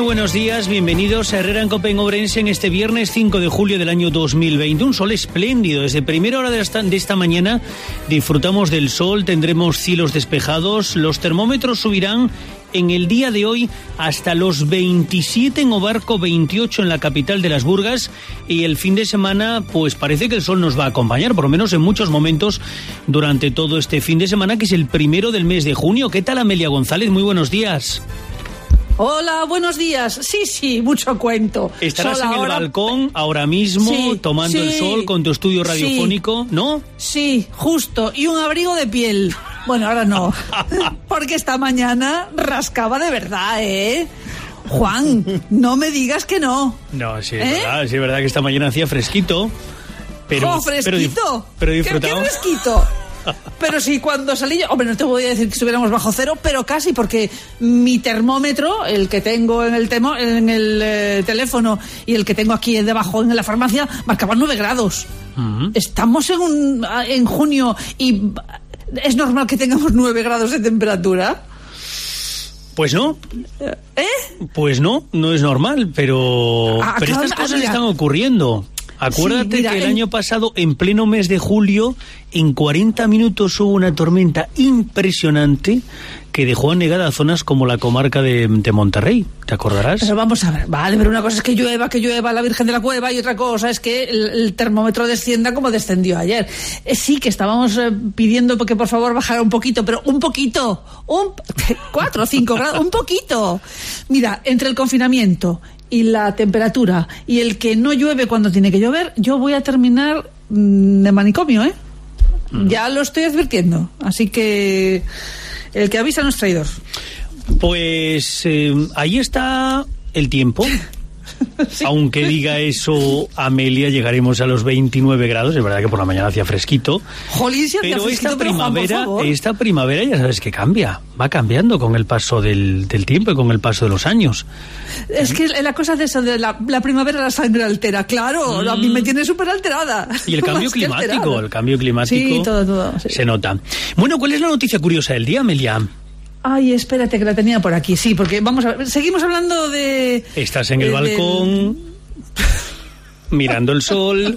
buenos días, bienvenidos a Herrera en Cope en Ourense en este viernes 5 de julio del año 2020. Un sol espléndido, desde primera hora de esta mañana disfrutamos del sol, tendremos cielos despejados, los termómetros subirán en el día de hoy hasta los 27 en Obarco, 28 en la capital de las Burgas, y el fin de semana pues parece que el sol nos va a acompañar, por lo menos en muchos momentos durante todo este fin de semana, que es el primero del mes de junio. ¿Qué tal, Amelia González? Muy buenos días. Hola, buenos días. Sí, mucho cuento. ¿Estarás en el balcón ahora mismo, tomando el sol con tu estudio radiofónico, no? Sí, justo. Y un abrigo de piel. Bueno, ahora no. Porque esta mañana rascaba de verdad, ¿eh? Juan, no me digas que no. No, sí, es verdad que esta mañana hacía fresquito. Pero, ¿fresquito? Pero disfrutamos. ¿Qué fresquito? Pero sí, cuando salí yo, hombre, no te voy a decir que estuviéramos bajo cero, pero casi, porque mi termómetro, el que tengo en el teléfono y el que tengo aquí debajo en la farmacia, marcaban 9 grados. Uh-huh. Estamos en junio y ¿es normal que tengamos 9 grados de temperatura? Pues no. Pues no es normal, pero estas cosas están ocurriendo. Acuérdate que el año pasado, en pleno mes de julio, en 40 minutos hubo una tormenta impresionante que dejó anegada zonas como la comarca de Monterrey. ¿Te acordarás? Pero vamos a ver, vale, pero una cosa es que llueva la Virgen de la Cueva, y otra cosa es que el termómetro descienda como descendió ayer. Sí, que estábamos pidiendo que por favor bajara un poquito, pero un poquito, 4 o 5 grados, un poquito. Mira, entre el confinamiento y la temperatura y el que no llueve cuando tiene que llover, yo voy a terminar de manicomio, ¿eh? Ya lo estoy advirtiendo, así que el que avisa no es traidor. Pues ahí está el tiempo. Sí. Aunque diga eso Amelia, llegaremos a los 29 grados. Es verdad que por la mañana hacía fresquito. Jolín, pero fresquito, esta primavera ya sabes que cambia. Va cambiando con el paso del tiempo y con el paso de los años. Es que la cosa de eso de la primavera, la sangre altera. Claro, a mí me tiene súper alterada. Y el cambio climático sí, todo, sí. Se nota. Bueno, ¿cuál es la noticia curiosa del día, Amelia? Ay, espérate, que la tenía por aquí. Sí, porque vamos a ver, seguimos hablando de... Estás en el balcón, mirando el sol,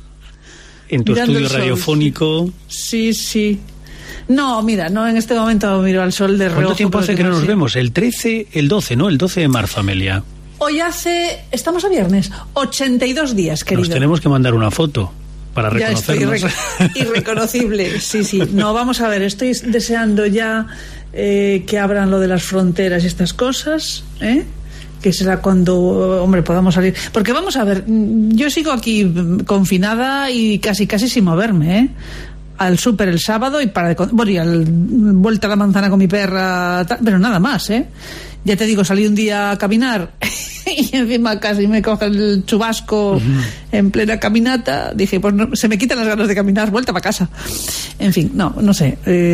en tu estudio radiofónico. Sí. No, mira, no, en este momento miro al sol de reojo. ¿Cuánto tiempo hace que no nos vemos? El 12, ¿no? El 12 de marzo, Amelia. Hoy estamos a viernes, 82 días, querido. Nos tenemos que mandar una foto para reconocernos. Ya estoy irreconocible, sí. No, vamos a ver, estoy deseando ya que abran lo de las fronteras y estas cosas, que será cuando, hombre, podamos salir. Porque vamos a ver, yo sigo aquí confinada y casi sin moverme, al súper el sábado y y al vuelta a la manzana con mi perra, pero nada más, Ya te digo, salí un día a caminar y encima casi me coge el chubasco en plena caminata. Dije, pues no, se me quitan las ganas de caminar, vuelta para casa. En fin, no sé.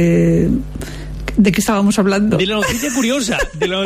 ¿De qué estábamos hablando? De la noticia curiosa.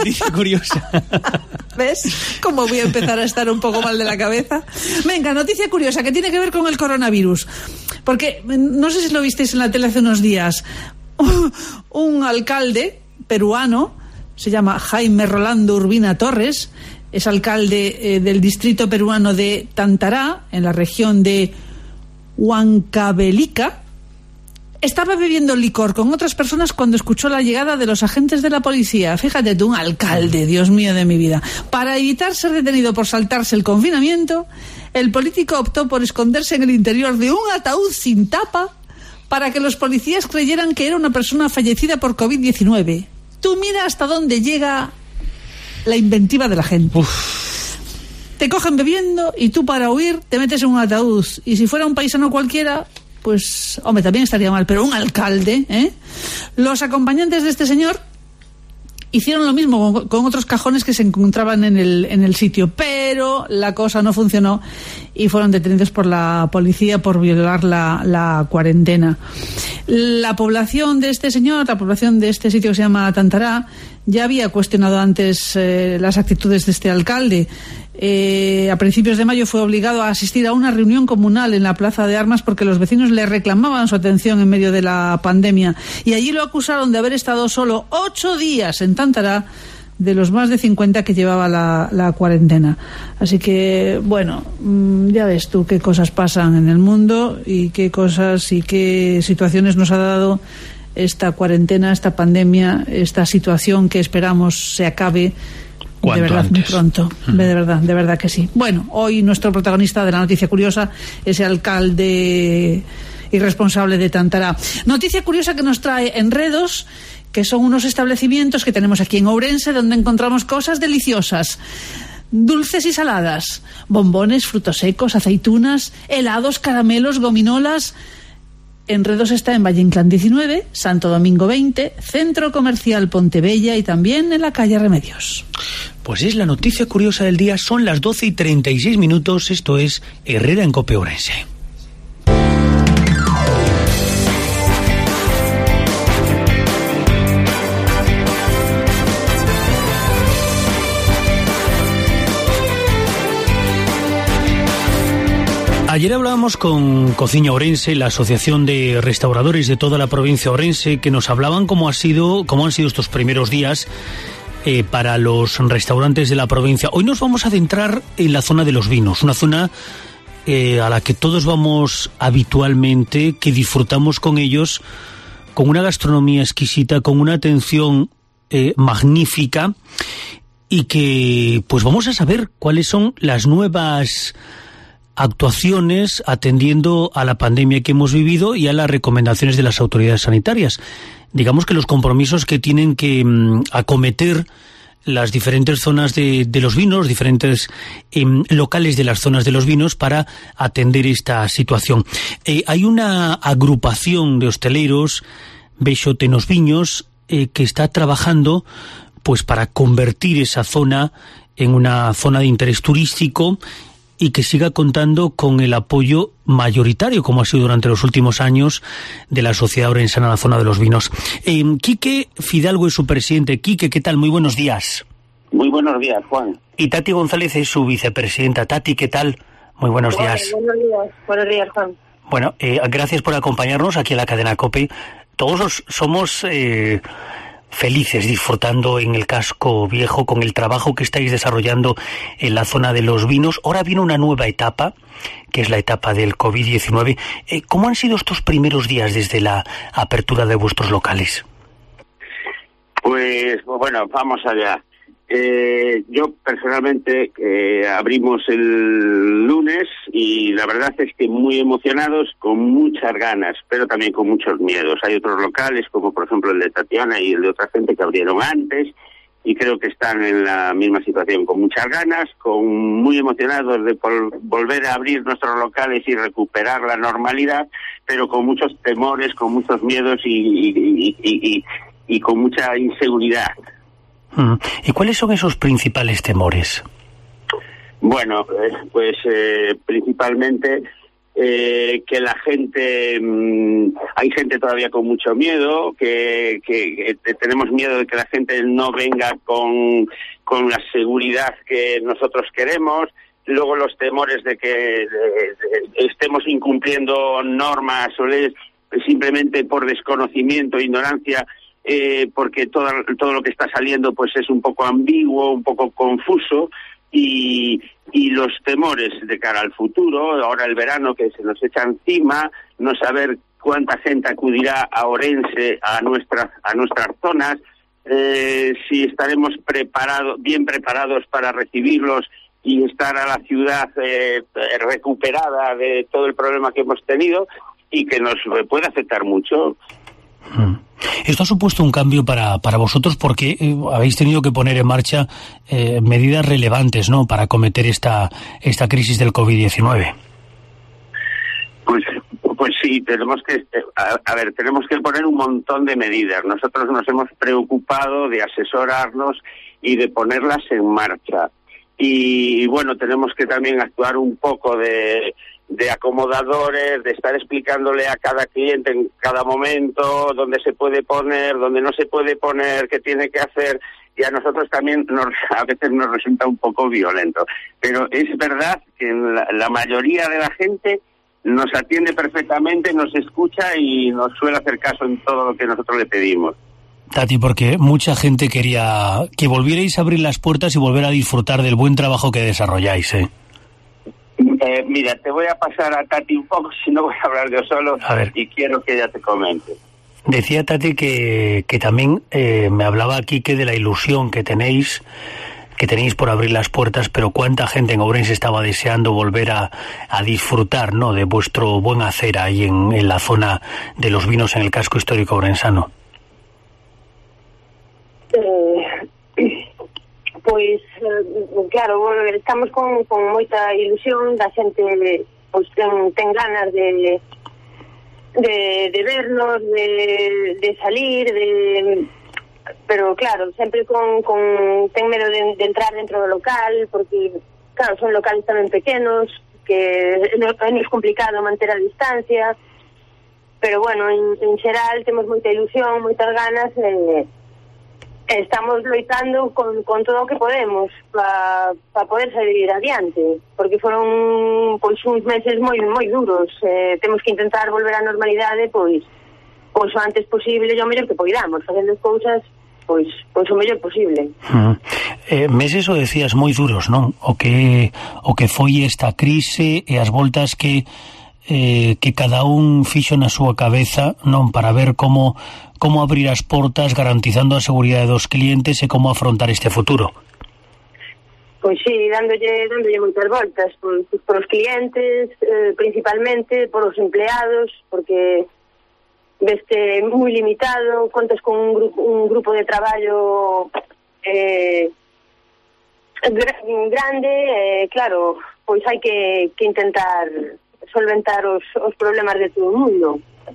¿Ves? ¿Cómo voy a empezar a estar un poco mal de la cabeza? Venga, noticia curiosa que tiene que ver con el coronavirus. Porque, no sé si lo visteis en la tele hace unos días, un alcalde peruano, se llama Jaime Rolando Urbina Torres, es alcalde del distrito peruano de Tantará, en la región de Huancavelica. Estaba bebiendo licor con otras personas cuando escuchó la llegada de los agentes de la policía. Fíjate tú, un alcalde, Dios mío de mi vida. Para evitar ser detenido por saltarse el confinamiento, el político optó por esconderse en el interior de un ataúd sin tapa para que los policías creyeran que era una persona fallecida por COVID-19. Tú mira hasta dónde llega la inventiva de la gente. Te cogen bebiendo y tú, para huir, te metes en un ataúd. Y si fuera un paisano cualquiera, pues, hombre, también estaría mal, pero un alcalde, Los acompañantes de este señor hicieron lo mismo con otros cajones que se encontraban en el sitio, pero la cosa no funcionó y fueron detenidos por la policía por violar la cuarentena. La población de este señor, la población de este sitio que se llama Tantará, ya había cuestionado antes las actitudes de este alcalde. A principios de mayo fue obligado a asistir a una reunión comunal en la Plaza de Armas porque los vecinos le reclamaban su atención en medio de la pandemia, y allí lo acusaron de haber estado solo 8 días en Tantará de los más de 50 que llevaba la cuarentena. Así que, bueno, ya ves tú qué cosas pasan en el mundo y qué cosas y qué situaciones nos ha dado esta cuarentena, esta pandemia, esta situación que esperamos se acabe de verdad antes. Muy pronto. De verdad que sí. Bueno, hoy nuestro protagonista de la noticia curiosa es el alcalde irresponsable de Tantará. Noticia curiosa que nos trae Enredos, que son unos establecimientos que tenemos aquí en Ourense donde encontramos cosas deliciosas, dulces y saladas, bombones, frutos secos, aceitunas, helados, caramelos, gominolas. Enredos está en Valle Inclán 19, Santo Domingo 20, Centro Comercial Pontebella y también en la calle Remedios. Pues es la noticia curiosa del día, son las 12:36, esto es Herrera en COPE Ourense. Ayer hablábamos con Cociña Ourense, la asociación de restauradores de toda la provincia ourense, que nos hablaban cómo han sido estos primeros días para los restaurantes de la provincia. Hoy nos vamos a adentrar en la zona de los vinos, una zona a la que todos vamos habitualmente, que disfrutamos con ellos, con una gastronomía exquisita, con una atención magnífica, y que pues vamos a saber cuáles son las nuevas actuaciones atendiendo a la pandemia que hemos vivido y a las recomendaciones de las autoridades sanitarias. Digamos que los compromisos que tienen que acometer las diferentes zonas de los vinos, diferentes locales de las zonas de los vinos para atender esta situación. Hay una agrupación de hosteleros, Beixo Tenos Viños, que está trabajando pues para convertir esa zona en una zona de interés turístico y que siga contando con el apoyo mayoritario, como ha sido durante los últimos años, de la sociedad orensana en la zona de los vinos. Quique Fidalgo es su presidente. Quique, ¿qué tal? Muy buenos días. Muy buenos días, Juan. Y Tati González es su vicepresidenta. Tati, ¿qué tal? Muy buenos días. Buenos días, Juan. Bueno, gracias por acompañarnos aquí en la cadena COPE. Todos somos felices disfrutando en el casco viejo con el trabajo que estáis desarrollando en la zona de los vinos. Ahora viene una nueva etapa, que es la etapa del COVID-19. ¿Cómo han sido estos primeros días desde la apertura de vuestros locales? Pues bueno, vamos allá. Yo personalmente abrimos el lunes y la verdad es que muy emocionados, con muchas ganas, pero también con muchos miedos. Hay otros locales, como por ejemplo el de Tatiana y el de otra gente que abrieron antes, y creo que están en la misma situación, con muchas ganas, muy emocionados de volver a abrir nuestros locales y recuperar la normalidad, pero con muchos temores, con muchos miedos y con mucha inseguridad. ¿Y cuáles son esos principales temores? Bueno, pues principalmente que la gente, hay gente todavía con mucho miedo, que tenemos miedo de que la gente no venga con la seguridad que nosotros queremos. Luego los temores de que estemos incumpliendo normas o leyes simplemente por desconocimiento e ignorancia, porque todo lo que está saliendo pues es un poco ambiguo, un poco confuso, y los temores de cara al futuro, ahora el verano que se nos echa encima, no saber cuánta gente acudirá a Ourense, a nuestras zonas, si estaremos bien preparados para recibirlos y estar a la ciudad recuperada de todo el problema que hemos tenido y que nos puede afectar mucho. Esto ha supuesto un cambio para vosotros porque habéis tenido que poner en marcha medidas relevantes, ¿no?, para acometer esta crisis del COVID-19. Pues sí, tenemos que poner un montón de medidas. Nosotros nos hemos preocupado de asesorarnos y de ponerlas en marcha. Y bueno, tenemos que también actuar un poco de acomodadores, de estar explicándole a cada cliente en cada momento dónde se puede poner, dónde no se puede poner, qué tiene que hacer, y a nosotros también a veces nos resulta un poco violento. Pero es verdad que la mayoría de la gente nos atiende perfectamente, nos escucha y nos suele hacer caso en todo lo que nosotros le pedimos. Tati, porque mucha gente quería que volvierais a abrir las puertas y volver a disfrutar del buen trabajo que desarrolláis, ¿eh? Mira, te voy a pasar a Tati un poco, si no voy a hablar yo solo, y quiero que ella te comente. Decía Tati que también me hablaba aquí que de la ilusión que tenéis por abrir las puertas, pero cuánta gente en Ourense estaba deseando volver a disfrutar, ¿no?, de vuestro buen hacer ahí en la zona de los vinos en el casco histórico ourensano. Pois, claro, estamos con moita ilusión, da xente pois ten ganas de vernos, de salir, pero claro, sempre ten medo de entrar dentro do local, porque claro, son locales tamén pequenos, que é complicado manter a distancia, pero bueno, en xeral temos moita ilusión, moitas ganas, estamos loitando con todo o que podemos para poder salir adiante, porque foron pois uns meses moi duros. Temos que intentar volver á normalidade pois o antes posible e o mellor que poidamos, facendo as cousas pois o mellor posible. Meses, o decías, moi duros, non? O que foi esta crise e as voltas que cada un fixo na súa cabeza, non, para ver como abrir as portas garantizando a seguridade dos clientes e como afrontar este futuro. Pois sí, dándolle moitas voltas por os clientes, principalmente por os empleados, porque veste moi limitado, contas con un grupo de traballo grande, claro, pois hai que intentar solventar os problemas de todo o mundo.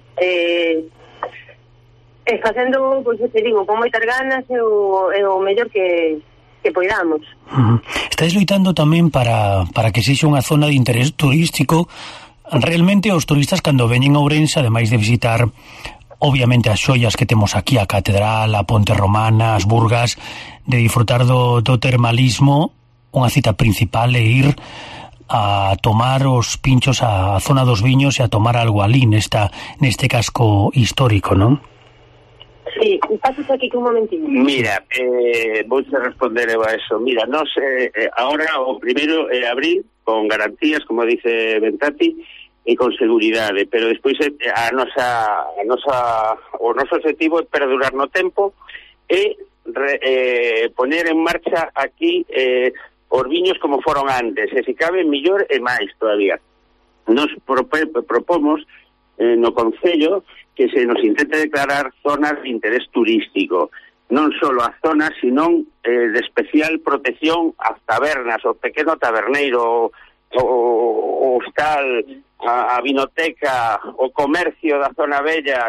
Facendo, pois te digo, con moitas ganas e o mellor que poidamos. Estáis loitando tamén para que sexa unha zona de interés turístico. Realmente os turistas, cando veñen a Ourense, ademais de visitar obviamente as xoias que temos aquí, a Catedral, a Ponte Romana, as Burgas, de disfrutar do termalismo, unha cita principal é ir a tomar os pinchos á zona dos viños e a tomar algo alí neste casco histórico, non? Sí, pasas aquí un momentinho. Mira, vou responder a eso. Mira, nos ahora o primeiro é abrir con garantías, como dice Bentati, e con seguridade, pero despois o noso objetivo é perdurar no tempo e poner en marcha aquí os viños como foron antes, e se cabe mellor e máis todavía. Nos propomos no Concello que se nos intente declarar zonas de interés turístico, non só as zonas, sino de especial protección ás tabernas, o pequeno taberneiro, o hostal, a vinoteca, o comercio da zona bella,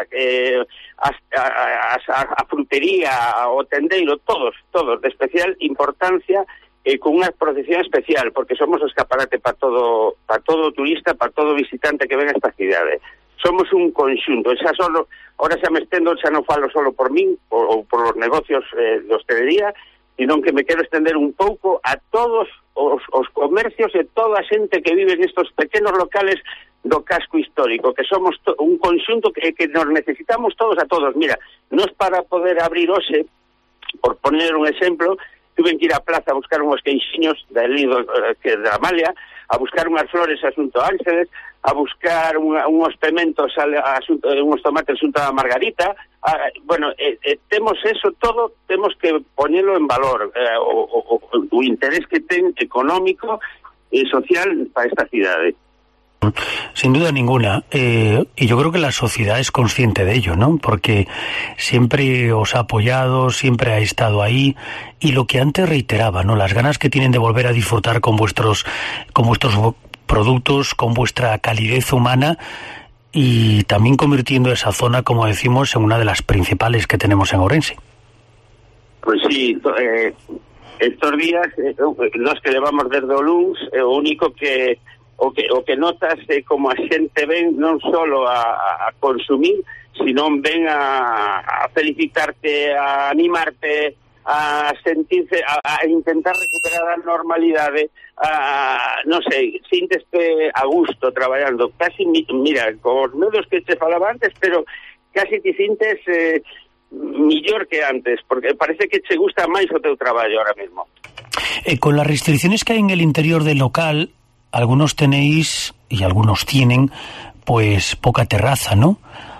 a frutería, o tendeiro, todos de especial importancia, con unha protección especial, porque somos o escaparate para todo turista, para todo visitante que ven a esta cidade. Somos un conxunto, ahora xa me estendo, xa non falo solo por min ou por os negocios de hostelería, sino que me quero estender un pouco a todos os comercios e toda a xente que vive nestos pequenos locales do casco histórico, que somos un conxunto que nos necesitamos todos a todos. Mira, nos para poder abrir hoxe, por poner un exemplo, tuve que ir á plaza a buscar unhos queixiños da Amalia, a buscar unhas flores a Xunto Ángeles, a buscar unhos pementos, unhos tomates xunto a Margarita. Bueno, temos eso todo, temos que poñelo en valor, o interés que ten económico e social para esta cidade. Sin duda ninguna, y yo creo que la sociedad es consciente de ello, ¿no? Porque siempre os ha apoyado, siempre ha estado ahí, y lo que antes reiteraba, ¿no? Las ganas que tienen de volver a disfrutar con vuestros productos, con vuestra calidez humana, y también convirtiendo esa zona, como decimos, en una de las principales que tenemos en Ourense. Pues sí, estos días, los que levamos desde o luns, o único que o que notas como a xente ven non solo a consumir, sino ven a felicitarte, a animarte, a sentirse, a intentar recuperar a normalidade, non sei, sínteste a gusto traballando, casi, mira, con os medios que te falaba antes, pero casi te sintes millor que antes, porque parece que che gusta máis o teu traballo ahora mismo. Con las restricciones que hay en el interior del local, algunos tenéis y algunos tienen pues poca terraza, ¿no?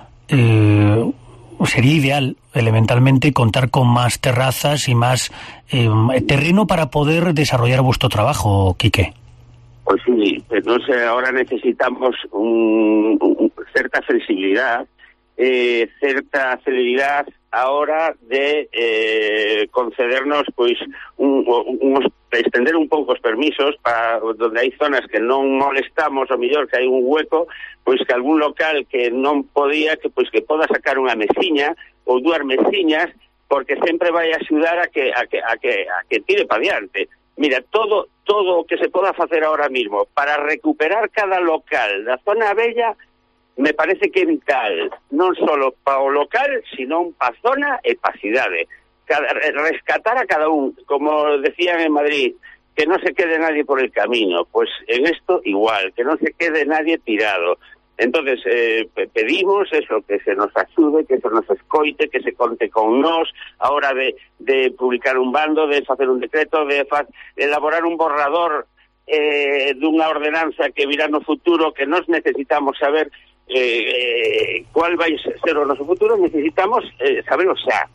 Sería ideal elementalmente contar con más terrazas y más terreno para poder desarrollar vuestro trabajo, Quique. Pues sí, no sé, ahora necesitamos cierta flexibilidad, cierta celeridad ahora de concedernos pues extender un pouco os permisos para donde hai zonas que non molestamos, o mellor que hai un hueco, pois que algún local que non podía, que pois que poda sacar unha mesiña ou dúas mesiñas, porque sempre vai axudar a que tire para diante. Mira, todo o que se poda facer ahora mismo para recuperar cada local da zona bella me parece que é vital, non só para o local, sino para a zona e para a cidade. Rescatar a cada un, como decían en Madrid, que no se quede nadie por el camino, pues en esto igual, que no se quede nadie tirado. Entonces, pedimos eso, que se nos ayude, que se nos escoite, que se conte con nos, a hora de publicar un bando, de facer un decreto, de elaborar un borrador dunha ordenanza que virá no futuro, que nos necesitamos saber cuál vai ser o noso futuro, necesitamos saberlo xa.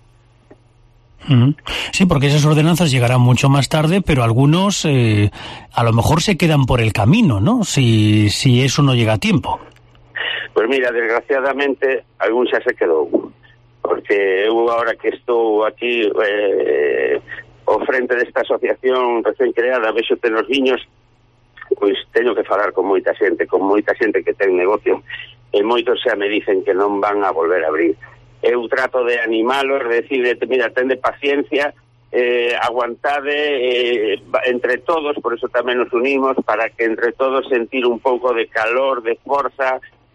Sí, porque esas ordenanzas llegarán mucho más tarde, pero algunos a lo mejor se quedan por el camino, ¿no? Si eso no llega a tiempo. Pues mira, desgraciadamente algún xa se quedou, porque eu agora que estou aquí ao frente desta asociación recén creada, Véxote nos Viños, pois teño que falar con moita xente que ten negocio, e moitos xa me dicen que non van a volver a abrir. Eu trato de animalos, de decirle, mira, tende paciencia, aguantade, entre todos, por eso tamén nos unimos, para que entre todos sentir un pouco de calor, de forza,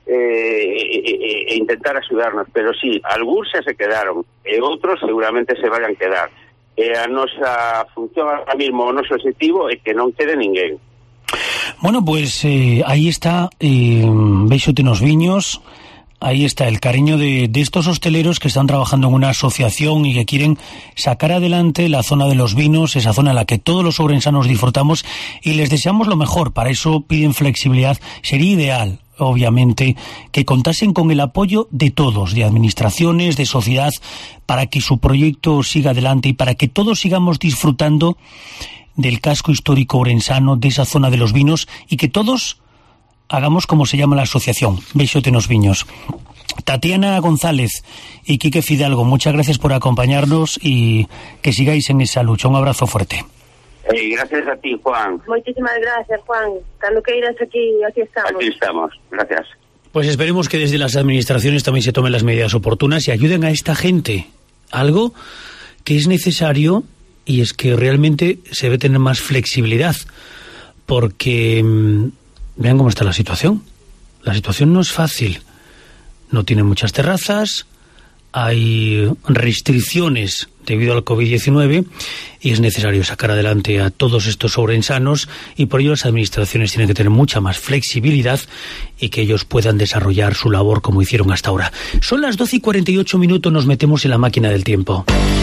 e intentar axudarnos. Pero sí, algúns xa se quedaron, e outros seguramente se vayan quedar. A nosa función ahora mismo, o noso objetivo é que non quede ninguén. Bueno, pues ahí está Véxote nos Viños. Ahí está el cariño de estos hosteleros que están trabajando en una asociación y que quieren sacar adelante la zona de los vinos, esa zona en la que todos los ourensanos disfrutamos, y les deseamos lo mejor. Para eso piden flexibilidad. Sería ideal, obviamente, que contasen con el apoyo de todos, de administraciones, de sociedad, para que su proyecto siga adelante y para que todos sigamos disfrutando del casco histórico ourensano, de esa zona de los vinos, y que todos hagamos como se llama la asociación, Véxote nos Viños. Tatiana González y Quique Fidalgo, muchas gracias por acompañarnos y que sigáis en esa lucha. Un abrazo fuerte. Gracias a ti, Juan. Muchísimas gracias, Juan. Cuando queiras aquí estamos. Aquí estamos, gracias. Pues esperemos que desde las administraciones también se tomen las medidas oportunas y ayuden a esta gente. Algo que es necesario, y es que realmente se debe tener más flexibilidad, porque vean cómo está la situación. La situación no es fácil. No tienen muchas terrazas, hay restricciones debido al COVID-19 y es necesario sacar adelante a todos estos ourensanos, y por ello las administraciones tienen que tener mucha más flexibilidad y que ellos puedan desarrollar su labor como hicieron hasta ahora. Son las 12:48, nos metemos en la máquina del tiempo.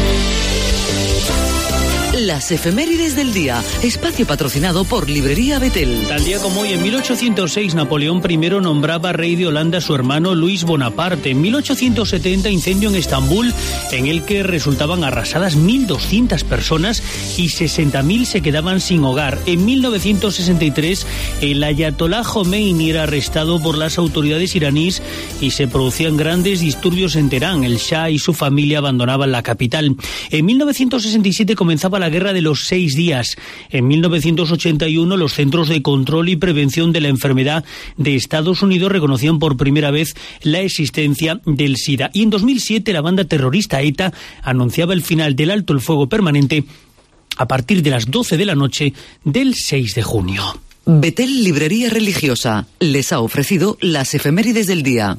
Las efemérides del día, espacio patrocinado por Librería Betel. Tal día como hoy, en 1806, Napoleón I nombraba rey de Holanda a su hermano Luis Bonaparte. En 1870, incendio en Estambul, en el que resultaban arrasadas 1.200 personas y 60.000 se quedaban sin hogar. En 1963, el ayatolá Jomeini era arrestado por las autoridades iraníes y se producían grandes disturbios en Teherán. El Shah y su familia abandonaban la capital. En 1967 comenzaba la Guerra de los 6 días. En 1981, los Centros de Control y Prevención de la Enfermedad de Estados Unidos reconocían por primera vez la existencia del SIDA. Y en 2007, la banda terrorista ETA anunciaba el final del alto el fuego permanente a partir de las 12 de la noche del 6 de junio. Betel Librería Religiosa les ha ofrecido las efemérides del día.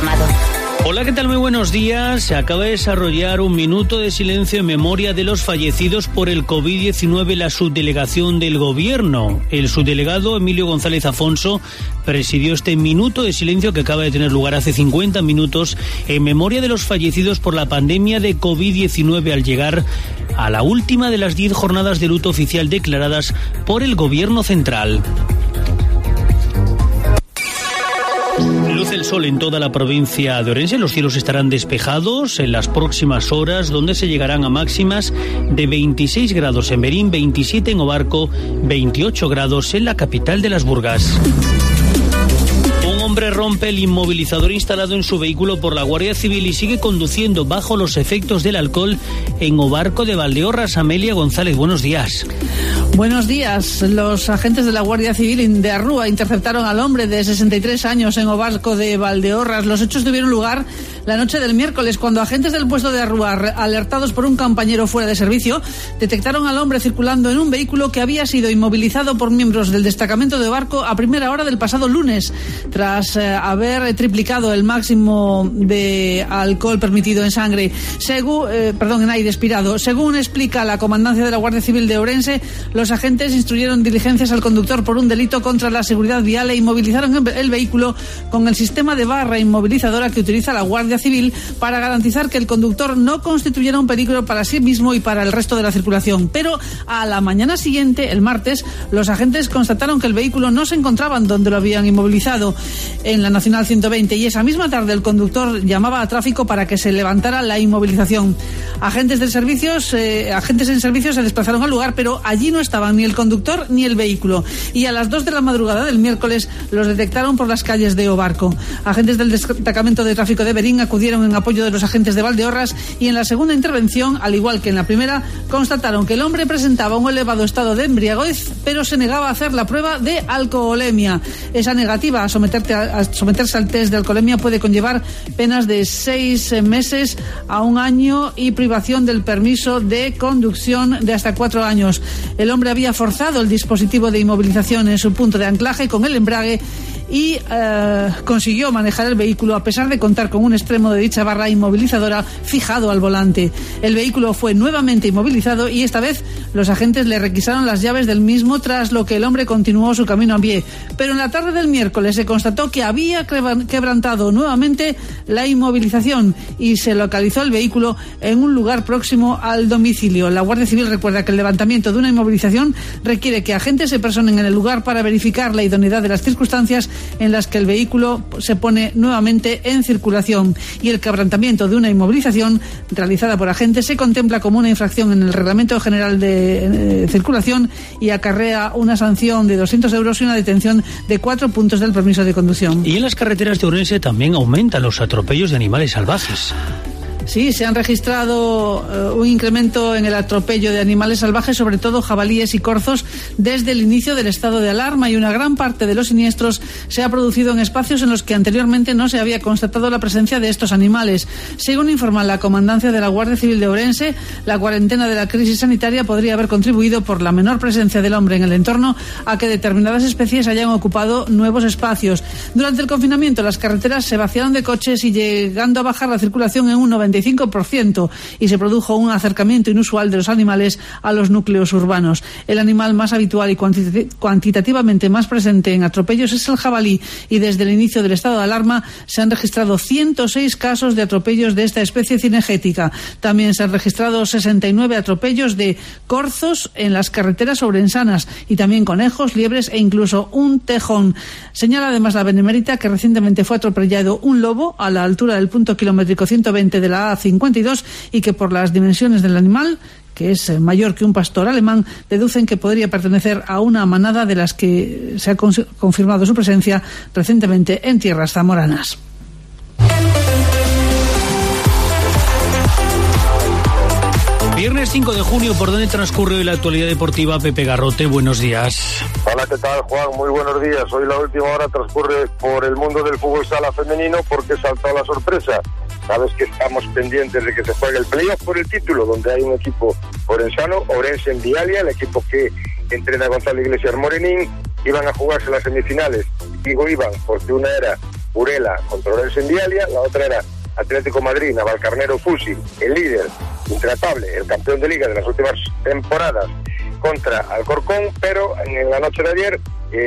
llamado. Hola, ¿qué tal? Muy buenos días. Se acaba de desarrollar un minuto de silencio en memoria de los fallecidos por el COVID-19 en la subdelegación del Gobierno. El subdelegado Emilio González Afonso presidió este minuto de silencio que acaba de tener lugar hace 50 minutos en memoria de los fallecidos por la pandemia de COVID-19 al llegar a la última de las 10 jornadas de luto oficial declaradas por el Gobierno central. Luce el sol en toda la provincia de Orense. Los cielos estarán despejados en las próximas horas, donde se llegarán a máximas de 26 grados en Berín, 27 en Obarco, 28 grados en la capital de las Burgas. Un hombre rompe el inmovilizador instalado en su vehículo por la Guardia Civil y sigue conduciendo bajo los efectos del alcohol en Obarco de Valdeorras. Amelia González, buenos días. Buenos días. Los agentes de la Guardia Civil de Arrúa interceptaron al hombre de 63 años en Obarco de Valdeorras. Los hechos tuvieron lugar la noche del miércoles, cuando agentes del puesto de Arrúa, alertados por un compañero fuera de servicio, detectaron al hombre circulando en un vehículo que había sido inmovilizado por miembros del destacamento de Obarco a primera hora del pasado lunes, tras haber triplicado el máximo de alcohol permitido en sangre, en aire expirado. Según explica la comandancia de la Guardia Civil de Ourense, los agentes instruyeron diligencias al conductor por un delito contra la seguridad vial e inmovilizaron el vehículo con el sistema de barra inmovilizadora que utiliza la Guardia Civil para garantizar que el conductor no constituyera un peligro para sí mismo y para el resto de la circulación. Pero a la mañana siguiente, el martes, los agentes constataron que el vehículo no se encontraba donde lo habían inmovilizado, en la Nacional 120, y esa misma tarde el conductor llamaba a tráfico para que se levantara la inmovilización. Agentes en servicio se desplazaron al lugar, pero allí no estaban ni el conductor ni el vehículo, y a las 2 de la madrugada del miércoles los detectaron por las calles de Obarco. Agentes del destacamento de tráfico de Berín acudieron en apoyo de los agentes de Valdeorras y en la segunda intervención, al igual que en la primera, constataron que el hombre presentaba un elevado estado de embriaguez, pero se negaba a hacer la prueba de alcoholemia. Esa negativa a someterse al test de alcoholemia puede conllevar penas de 6 meses a 1 año y privación del permiso de conducción de hasta 4 años. El hombre había forzado el dispositivo de inmovilización en su punto de anclaje con el embrague y consiguió manejar el vehículo a pesar de contar con un extremo de dicha barra inmovilizadora fijado al volante. El vehículo fue nuevamente inmovilizado y esta vez los agentes le requisaron las llaves del mismo, tras lo que el hombre continuó su camino a pie. Pero en la tarde del miércoles se constató que había quebrantado nuevamente la inmovilización y se localizó el vehículo en un lugar próximo al domicilio. La Guardia Civil recuerda que el levantamiento de una inmovilización requiere que agentes se personen en el lugar para verificar la idoneidad de las circunstancias en las que el vehículo se pone nuevamente en circulación, y el quebrantamiento de una inmovilización realizada por agentes se contempla como una infracción en el Reglamento General de Circulación y acarrea una sanción de 200 euros y una detención de 4 puntos del permiso de conducción. Y en las carreteras de Ourense también aumentan los atropellos de animales salvajes. Sí, se han registrado un incremento en el atropello de animales salvajes, sobre todo jabalíes y corzos, desde el inicio del estado de alarma, y una gran parte de los siniestros se ha producido en espacios en los que anteriormente no se había constatado la presencia de estos animales. Según informa la comandancia de la Guardia Civil de Ourense, la cuarentena de la crisis sanitaria podría haber contribuido, por la menor presencia del hombre en el entorno, a que determinadas especies hayan ocupado nuevos espacios. Durante el confinamiento, las carreteras se vaciaron de coches y llegando a bajar la circulación en un 95%, y se produjo un acercamiento inusual de los animales a los núcleos urbanos. El animal más habitual y cuantitativamente más presente en atropellos es el jabalí, y desde el inicio del estado de alarma se han registrado 106 casos de atropellos de esta especie cinegética. También se han registrado 69 atropellos de corzos en las carreteras ourensanas, y también conejos, liebres e incluso un tejón. Señala además la Benemérita que recientemente fue atropellado un lobo a la altura del punto kilométrico 120 de la A52 y que por las dimensiones del animal, que es mayor que un pastor alemán, deducen que podría pertenecer a una manada de las que se ha confirmado su presencia recientemente en tierras zamoranas. Viernes 5 de junio, ¿por dónde transcurre hoy la actualidad deportiva? Pepe Garrote, buenos días. Hola, ¿qué tal, Juan? Muy buenos días. Hoy la última hora transcurre por el mundo del fútbol sala femenino porque saltó la sorpresa. Sabes que estamos pendientes de que se juegue el playoff por el título, donde hay un equipo orensano, Ourense en Vialia, el equipo que entrena Gonzalo Iglesias Morenín. Iban a jugarse las semifinales. Digo iban porque una era Burela contra Orense en Dialia, la otra era Atlético Madrid, Navalcarnero Fusi, el líder intratable, el campeón de liga de las últimas temporadas, contra Alcorcón, pero en la noche de ayer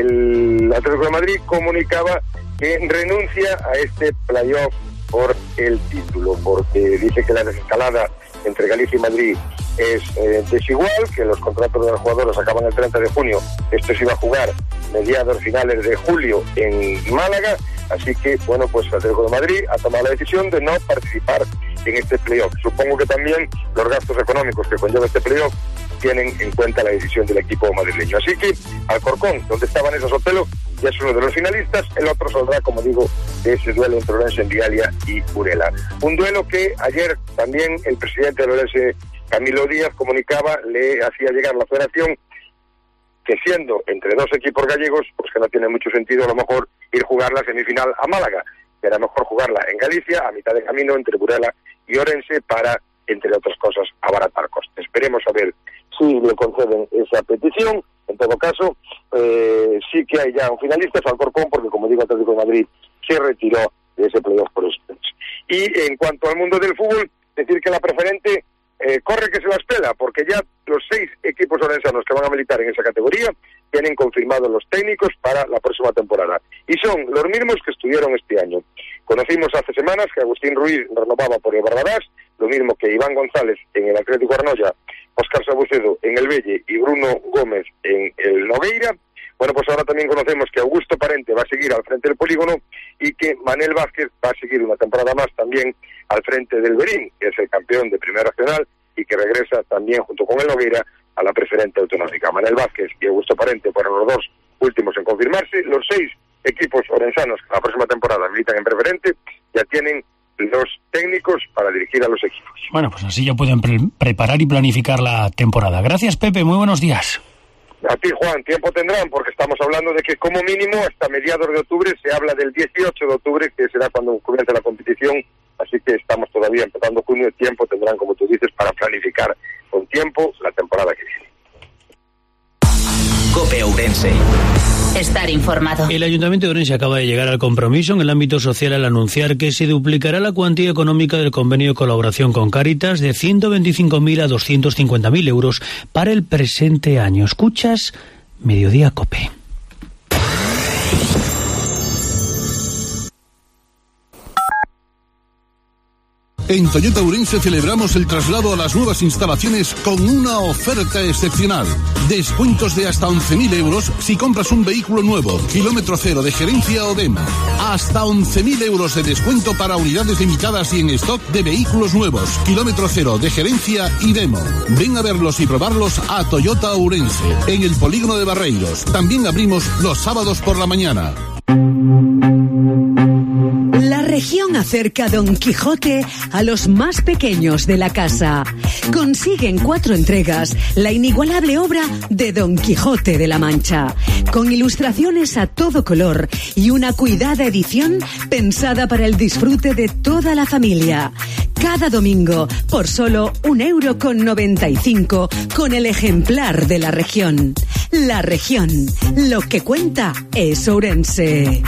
el Atlético de Madrid comunicaba que renuncia a este playoff por el título, porque dice que la desescalada entre Galicia y Madrid es desigual, que los contratos de los jugadores acaban el 30 de junio, esto se iba a jugar mediados finales de julio en Málaga, así que, bueno, pues el Atlético de Madrid ha tomado la decisión de no participar en este playoff. Supongo que también los gastos económicos que conlleva este playoff tienen en cuenta la decisión del equipo madrileño. Así que Alcorcón, donde estaba Vanessa Sotelo, ya es uno de los finalistas, el otro saldrá, como digo, de ese duelo entre Orense en Dialia y Burela. Un duelo que ayer también el presidente de Orense, Camilo Díaz, comunicaba, le hacía llegar a la federación que siendo entre dos equipos gallegos, pues que no tiene mucho sentido a lo mejor ir jugar la semifinal a Málaga, que era mejor jugarla en Galicia, a mitad de camino entre Burela y Orense, para, entre otras cosas, abaratar costes. Esperemos a ver si le conceden esa petición. En todo caso, sí que hay ya un finalista, es Alcorcón, porque como digo, Atlético de Madrid se retiró de ese playoff por suspenso. Y en cuanto al mundo del fútbol, decir que la preferente corre que se las pela, porque ya los 6 equipos orensanos que van a militar en esa categoría tienen confirmados los técnicos para la próxima temporada. Y son los mismos que estuvieron este año. Conocimos hace semanas que Agustín Ruiz renovaba por el Barrabás, lo mismo que Iván González en el Atlético Arnoya, Óscar Sabucedo en el Velle y Bruno Gómez en el Nogueira. Bueno, pues ahora también conocemos que Augusto Parente va a seguir al frente del Polígono y que Manel Vázquez va a seguir una temporada más también al frente del Berín, que es el campeón de Primera Regional y que regresa también junto con el Nogueira a la preferente autonómica. Manel Vázquez y Augusto Parente fueron los dos últimos en confirmarse. Los 6 equipos orensanos que la próxima temporada militan en preferente ya tienen los técnicos para dirigir a los equipos. Bueno, pues así ya pueden preparar y planificar la temporada. Gracias, Pepe, muy buenos días. A ti, Juan, tiempo tendrán, porque estamos hablando de que como mínimo hasta mediados de octubre, se habla del 18 de octubre, que será cuando comience la competición, así que estamos todavía empezando junio, tiempo tendrán, como tú dices, para planificar con tiempo la temporada que viene. COPE Ourense. Estar informado. El Ayuntamiento de Orense acaba de llegar al compromiso en el ámbito social al anunciar que se duplicará la cuantía económica del convenio de colaboración con Cáritas de 125.000 a 250.000 euros para el presente año. Escuchas Mediodía COPE. En Toyota Ourense celebramos el traslado a las nuevas instalaciones con una oferta excepcional. Descuentos de hasta 11.000 euros si compras un vehículo nuevo, kilómetro cero de gerencia o demo. Hasta 11.000 euros de descuento para unidades limitadas y en stock de vehículos nuevos, kilómetro cero de gerencia y demo. Ven a verlos y probarlos a Toyota Ourense, en el Polígono de Barreiros. También abrimos los sábados por la mañana. La región acerca Don Quijote a los más pequeños de la casa. Consigue en 4 entregas la inigualable obra de Don Quijote de la Mancha, con ilustraciones a todo color y una cuidada edición pensada para el disfrute de toda la familia. Cada domingo por solo €1,95 con el ejemplar de la región. La región, lo que cuenta es Ourense.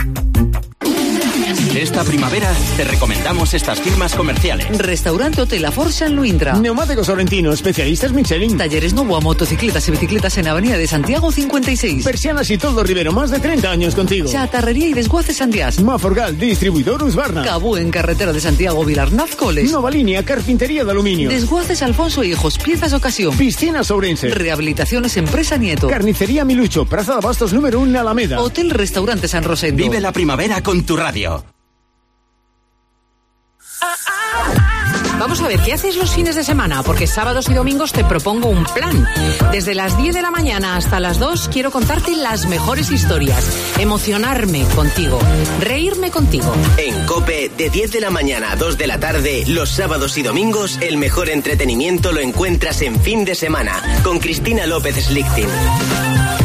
Esta primavera te recomendamos estas firmas comerciales. Restaurante Hotel La Forja en Luindra. Neumáticos Sorrentino, especialistas Michelin. Talleres Novoa, motocicletas y bicicletas en Avenida de Santiago 56. Persianas y Toldo Rivero, más de 30 años contigo. Chatarrería y desguaces Sandiás. Maforgal, distribuidor Husqvarna. Cabú en carretera de Santiago Vilarnaz Coles. Nova Línea, carpintería de aluminio. Desguaces Alfonso e Hijos, piezas ocasión. Piscinas Ourense. Rehabilitaciones Empresa Nieto. Carnicería Milucho, Plaza de Abastos número 1 Alameda. Hotel Restaurante San Rosendo. Vive la primavera con tu radio. Vamos a ver, ¿qué haces los fines de semana? Porque sábados y domingos te propongo un plan. Desde las 10 de la mañana hasta las 2 quiero contarte las mejores historias, emocionarme contigo, reírme contigo. En COPE, de 10 de la mañana a 2 de la tarde, los sábados y domingos, el mejor entretenimiento lo encuentras en fin de semana, con Cristina López Slichting.